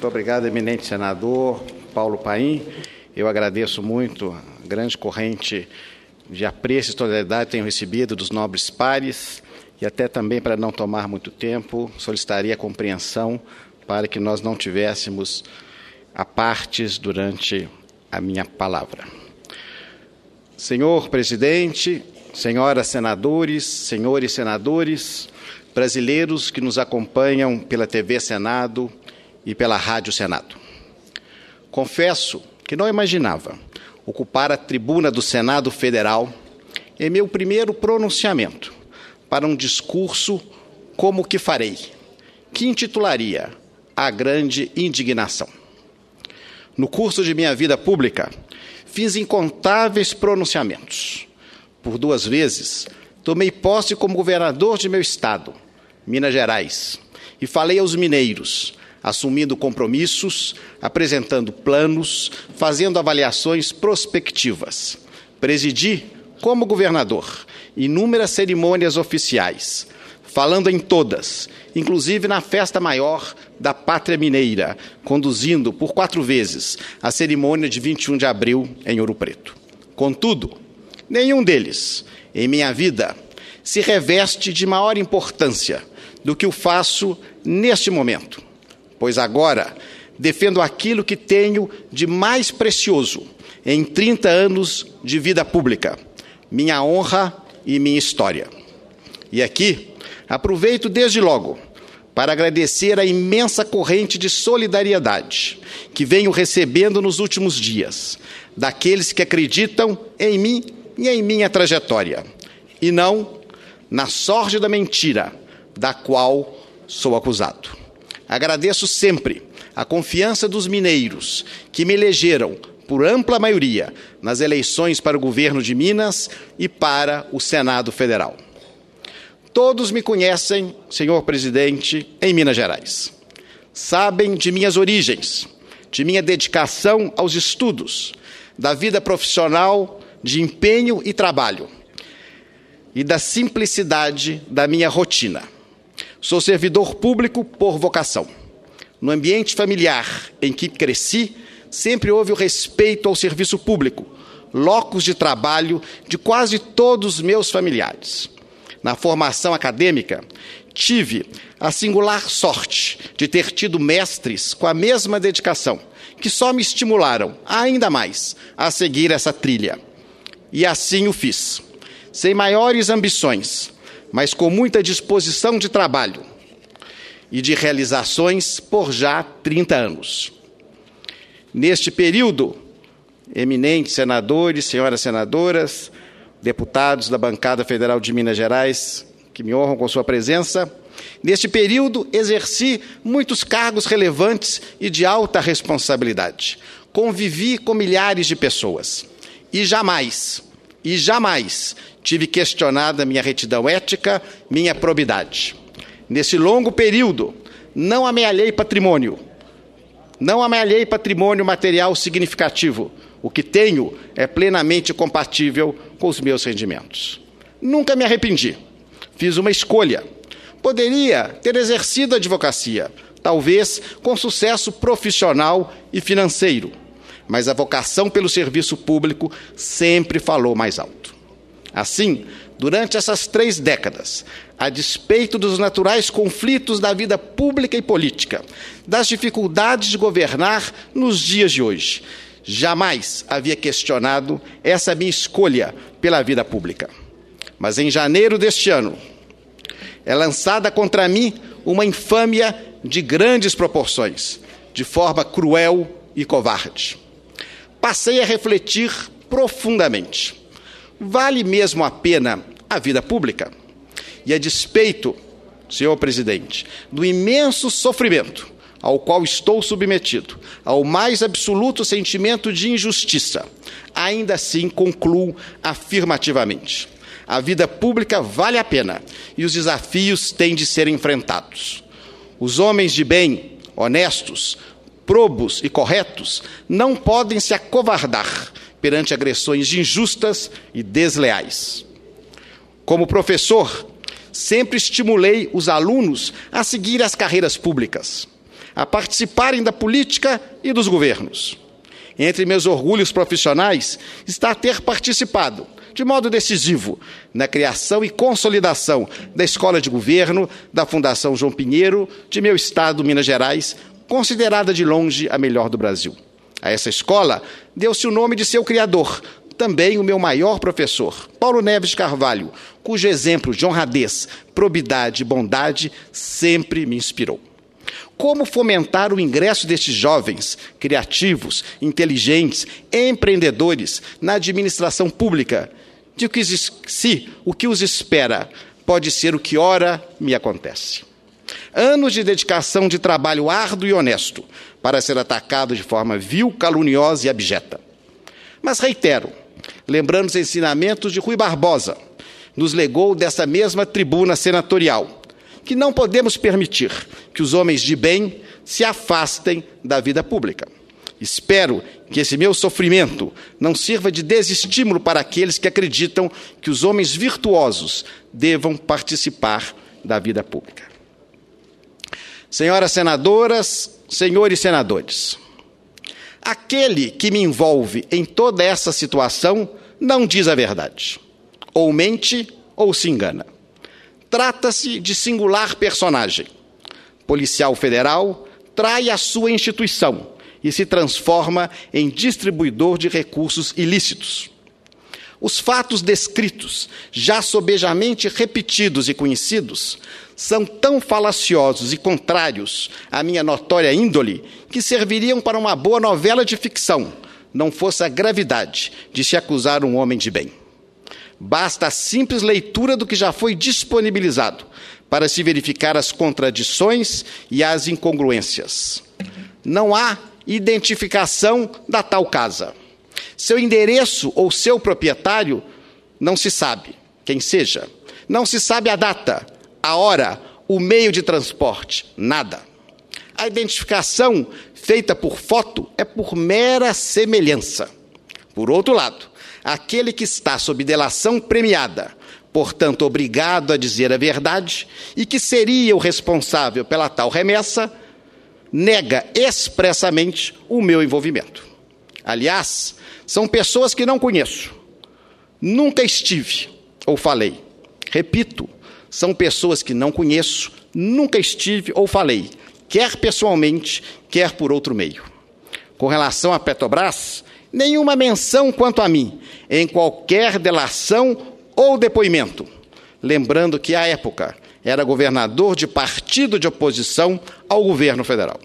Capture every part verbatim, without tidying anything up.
Muito obrigado, eminente senador Paulo Paim. Eu agradeço muito a grande corrente de apreço e solidariedade que tenho recebido dos nobres pares e até também, para não tomar muito tempo, solicitaria a compreensão para que nós não tivéssemos apartes durante a minha palavra. Senhor presidente, senhoras senadores, senhores senadores, brasileiros que nos acompanham pela T V Senado e pela Rádio Senado. Confesso que não imaginava ocupar a tribuna do Senado Federal em meu primeiro pronunciamento para um discurso como o que farei, que intitularia A Grande Indignação. No curso de minha vida pública, fiz incontáveis pronunciamentos. Por duas vezes, tomei posse como governador de meu estado, Minas Gerais, e falei aos mineiros, assumindo compromissos, apresentando planos, fazendo avaliações prospectivas. Presidi, como governador, inúmeras cerimônias oficiais, falando em todas, inclusive na festa maior da Pátria Mineira, conduzindo por quatro vezes a cerimônia de vinte e um de abril em Ouro Preto. Contudo, nenhum deles, em minha vida, se reveste de maior importância do que o faço neste momento, pois agora defendo aquilo que tenho de mais precioso em trinta anos de vida pública, minha honra e minha história. E aqui, aproveito desde logo para agradecer a imensa corrente de solidariedade que venho recebendo nos últimos dias, daqueles que acreditam em mim e em minha trajetória, e não na sorte da mentira da qual sou acusado. Agradeço sempre a confiança dos mineiros que me elegeram por ampla maioria nas eleições para o governo de Minas e para o Senado Federal. Todos me conhecem, senhor presidente, em Minas Gerais. Sabem de minhas origens, de minha dedicação aos estudos, da vida profissional, de empenho e trabalho, e da simplicidade da minha rotina. Sou servidor público por vocação. No ambiente familiar em que cresci, sempre houve o respeito ao serviço público, locus de trabalho de quase todos os meus familiares. Na formação acadêmica, tive a singular sorte de ter tido mestres com a mesma dedicação, que só me estimularam ainda mais a seguir essa trilha. E assim o fiz, sem maiores ambições, mas com muita disposição de trabalho e de realizações por já trinta anos. Neste período, eminentes senadores, senhoras senadoras, deputados da bancada federal de Minas Gerais, que me honram com sua presença, neste período exerci muitos cargos relevantes e de alta responsabilidade. Convivi com milhares de pessoas e jamais, e jamais tive questionada minha retidão ética, minha probidade. Nesse longo período, não amealhei patrimônio, não amealhei patrimônio material significativo. O que tenho é plenamente compatível com os meus rendimentos. Nunca me arrependi. Fiz uma escolha. Poderia ter exercido a advocacia, talvez com sucesso profissional e financeiro, mas a vocação pelo serviço público sempre falou mais alto. Assim, durante essas três décadas, a despeito dos naturais conflitos da vida pública e política, das dificuldades de governar nos dias de hoje, jamais havia questionado essa minha escolha pela vida pública. Mas em janeiro deste ano, é lançada contra mim uma infâmia de grandes proporções, de forma cruel e covarde. Passei a refletir profundamente. Vale mesmo a pena a vida pública? E a despeito, senhor presidente, do imenso sofrimento ao qual estou submetido, ao mais absoluto sentimento de injustiça, ainda assim concluo afirmativamente. A vida pública vale a pena e os desafios têm de ser enfrentados. Os homens de bem, honestos, probos e corretos não podem se acovardar perante agressões injustas e desleais. Como professor, sempre estimulei os alunos a seguir as carreiras públicas. a participarem da política e dos governos. Entre meus orgulhos profissionais está ter participado, de modo decisivo, na criação e consolidação da Escola de Governo da Fundação João Pinheiro, de meu estado, Minas Gerais, considerada de longe a melhor do Brasil. A essa escola deu-se o nome de seu criador, também o meu maior professor, Paulo Neves de Carvalho, cujo exemplo de honradez, probidade e bondade sempre me inspirou. Como fomentar o ingresso destes jovens, criativos, inteligentes, empreendedores na administração pública, de que se o que os espera pode ser o que ora me acontece. Anos de dedicação de trabalho árduo e honesto para ser atacado de forma vil, caluniosa e abjeta. Mas reitero, lembrando os ensinamentos de Rui Barbosa, nos legou dessa mesma tribuna senatorial, que não podemos permitir que os homens de bem se afastem da vida pública. Espero que esse meu sofrimento não sirva de desestímulo para aqueles que acreditam que os homens virtuosos devam participar da vida pública. Senhoras senadoras, senhores senadores, aquele que me envolve em toda essa situação não diz a verdade, ou mente ou se engana. Trata-se de singular personagem. Policial federal trai a sua instituição e se transforma em distribuidor de recursos ilícitos. Os fatos descritos, já sobejamente repetidos e conhecidos, são tão falaciosos e contrários à minha notória índole que serviriam para uma boa novela de ficção, não fosse a gravidade de se acusar um homem de bem. Basta a simples leitura do que já foi disponibilizado para se verificar as contradições e as incongruências. Não há identificação da tal casa. Seu endereço ou seu proprietário não se sabe quem seja. Não se sabe a data, a hora, o meio de transporte, nada. A identificação feita por foto é por mera semelhança. Por outro lado, aquele que está sob delação premiada, portanto obrigado a dizer a verdade, e que seria o responsável pela tal remessa, nega expressamente o meu envolvimento. Aliás, são pessoas que não conheço, nunca estive ou falei. Repito, são pessoas que não conheço, nunca estive ou falei, quer pessoalmente, quer por outro meio. Com relação à Petrobras, nenhuma menção quanto a mim, em qualquer delação ou depoimento. Lembrando que, à época, era governador de partido de oposição ao governo federal.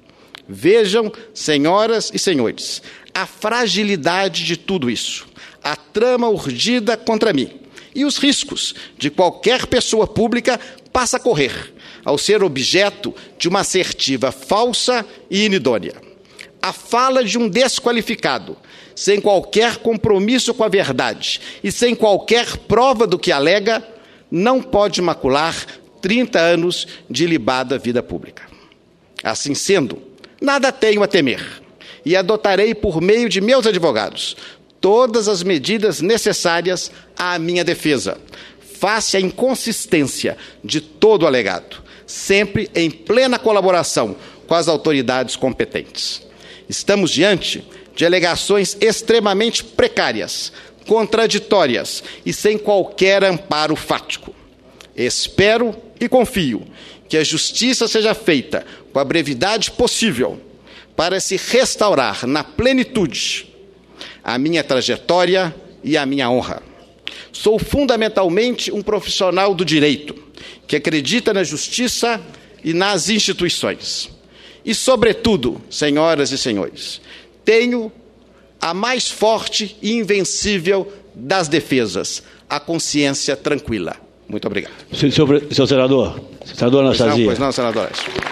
Vejam, senhoras e senhores, a fragilidade de tudo isso, a trama urdida contra mim e os riscos de qualquer pessoa pública passa a correr ao ser objeto de uma assertiva falsa e inidônea. A fala de um desqualificado, sem qualquer compromisso com a verdade e sem qualquer prova do que alega, não pode macular trinta anos de ilibada vida pública. Assim sendo, nada tenho a temer e adotarei por meio de meus advogados todas as medidas necessárias à minha defesa, face à inconsistência de todo o alegado, sempre em plena colaboração com as autoridades competentes. Estamos diante de alegações extremamente precárias, contraditórias e sem qualquer amparo fático. Espero e confio que a justiça seja feita com a brevidade possível para se restaurar na plenitude a minha trajetória e a minha honra. Sou fundamentalmente um profissional do direito, que acredita na justiça e nas instituições. E, sobretudo, senhoras e senhores, tenho a mais forte e invencível das defesas, a consciência tranquila. Muito obrigado. Senhor, senhor senador, senador Anastasia. Pois não, pois não, senador.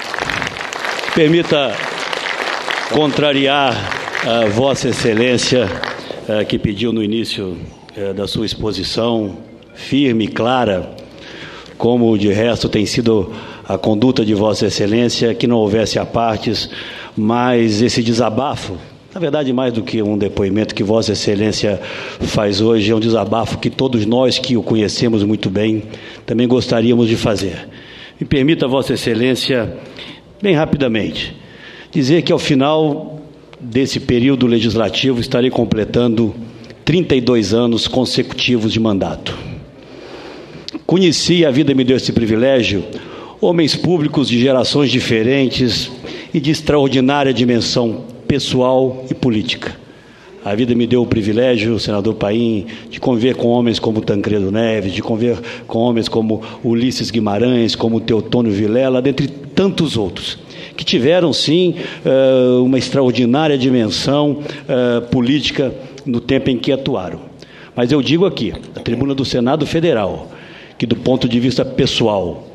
Permita contrariar a Vossa Excelência, que pediu no início da sua exposição, firme e clara, como de resto tem sido a conduta de Vossa Excelência, que não houvesse apartes, mas esse desabafo, na verdade, mais do que um depoimento que Vossa Excelência faz hoje, é um desabafo que todos nós que o conhecemos muito bem também gostaríamos de fazer. Me permita, Vossa Excelência, bem rapidamente, dizer que ao final desse período legislativo estarei completando trinta e dois anos consecutivos de mandato. Conheci, a vida me deu esse privilégio, homens públicos de gerações diferentes e de extraordinária dimensão pessoal e política. A vida me deu o privilégio, senador Paim, de conviver com homens como Tancredo Neves, de conviver com homens como Ulisses Guimarães, como Teotônio Vilela, dentre tantos outros, que tiveram, sim, uma extraordinária dimensão política no tempo em que atuaram. Mas eu digo aqui, na tribuna do Senado Federal, que do ponto de vista pessoal,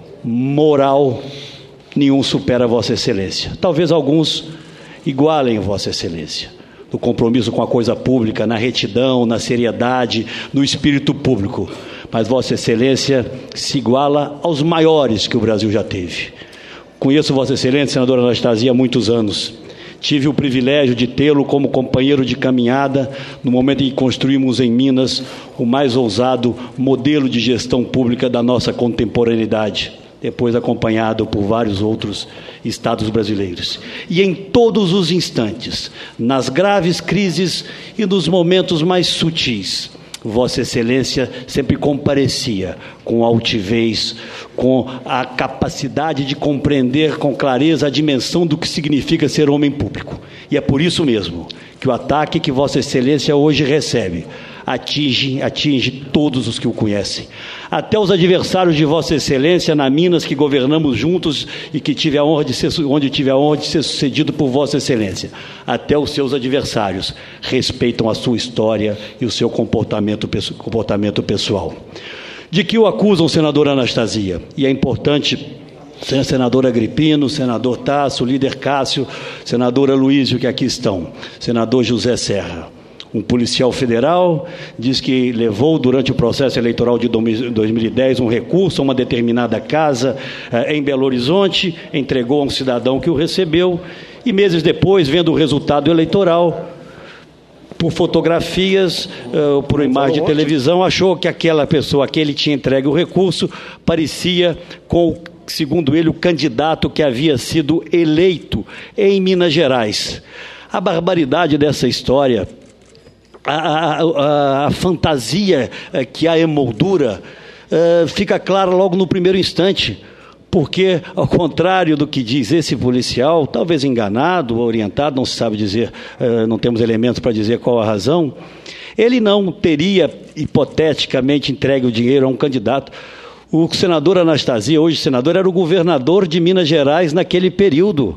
moral, nenhum supera Vossa Excelência. Talvez alguns igualem Vossa Excelência, no compromisso com a coisa pública, na retidão, na seriedade, no espírito público. Mas Vossa Excelência se iguala aos maiores que o Brasil já teve. Conheço Vossa Excelência, senadora Anastasia, há muitos anos. Tive o privilégio de tê-lo como companheiro de caminhada no momento em que construímos em Minas o mais ousado modelo de gestão pública da nossa contemporaneidade, depois acompanhado por vários outros estados brasileiros. E em todos os instantes, nas graves crises e nos momentos mais sutis, Vossa Excelência sempre comparecia com altivez, com a capacidade de compreender com clareza a dimensão do que significa ser homem público. E é por isso mesmo que o ataque que Vossa Excelência hoje recebe atinge, atinge todos os que o conhecem. Até os adversários de Vossa Excelência na Minas, que governamos juntos e que tive a honra de ser, onde tive a honra de ser sucedido por Vossa Excelência. Até os seus adversários respeitam a sua história e o seu comportamento, comportamento pessoal. De que o acusam, senadora Anastasia? E é importante, senador Agripino, senador Tasso, líder Cássio, senadora Luísio, que aqui estão, senador José Serra. Um policial federal diz que levou durante o processo eleitoral de dois mil e dez um recurso a uma determinada casa eh, em Belo Horizonte, entregou a um cidadão que o recebeu e meses depois, vendo o resultado eleitoral, por fotografias, uh, por imagem de televisão, achou que aquela pessoa a quem ele tinha entregue o recurso parecia com, segundo ele, o candidato que havia sido eleito em Minas Gerais. A barbaridade dessa história, a, a, a, a fantasia que a emoldura, uh, fica clara logo no primeiro instante. Porque, ao contrário do que diz esse policial, talvez enganado, orientado, não se sabe dizer, não temos elementos para dizer qual a razão, ele não teria, hipoteticamente, entregue o dinheiro a um candidato. O senador Anastasia, hoje senador, era o governador de Minas Gerais naquele período.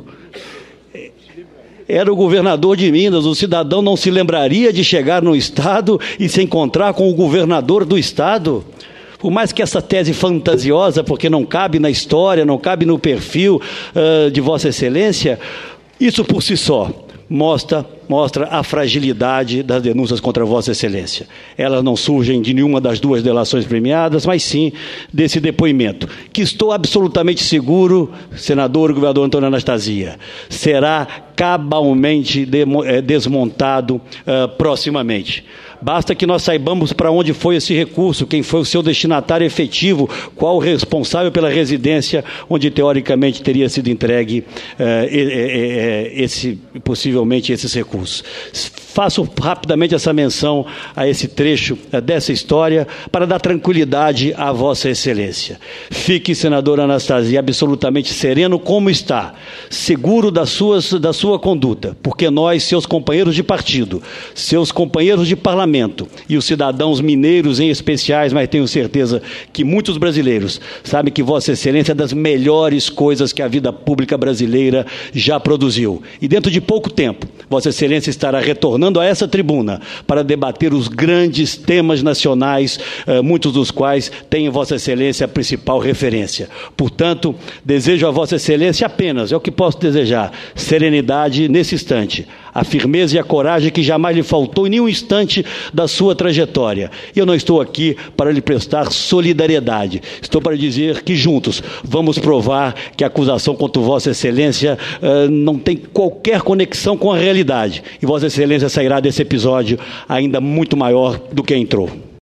Era o governador de Minas, o cidadão não se lembraria de chegar no estado e se encontrar com o governador do estado. Por mais que essa tese fantasiosa, porque não cabe na história, não cabe no perfil uh, de Vossa Excelência, isso por si só mostra, mostra a fragilidade das denúncias contra Vossa Excelência. Elas não surgem de nenhuma das duas delações premiadas, mas sim desse depoimento, que estou absolutamente seguro, senador e governador Antônio Anastasia, será cabalmente desmontado uh, proximamente. Basta que nós saibamos para onde foi esse recurso, quem foi o seu destinatário efetivo, qual o responsável pela residência onde teoricamente teria sido entregue uh, esse, possivelmente esses recursos. Faço rapidamente essa menção a esse trecho uh, dessa história para dar tranquilidade à Vossa Excelência. Fique, senador Anastasia, absolutamente sereno como está, seguro das suas, da sua conduta, porque nós, seus companheiros de partido, seus companheiros de parlamento, e os cidadãos mineiros em especiais, mas tenho certeza que muitos brasileiros sabem que Vossa Excelência é das melhores coisas que a vida pública brasileira já produziu. E dentro de pouco tempo, Vossa Excelência estará retornando a essa tribuna para debater os grandes temas nacionais, muitos dos quais têm em Vossa Excelência a principal referência. Portanto, desejo a Vossa Excelência apenas, é o que posso desejar, serenidade nesse instante, a firmeza e a coragem que jamais lhe faltou em nenhum instante da sua trajetória. E eu não estou aqui para lhe prestar solidariedade, estou para dizer que juntos vamos provar que a acusação contra Vossa Excelência uh, não tem qualquer conexão com a realidade, e Vossa Excelência sairá desse episódio ainda muito maior do que entrou.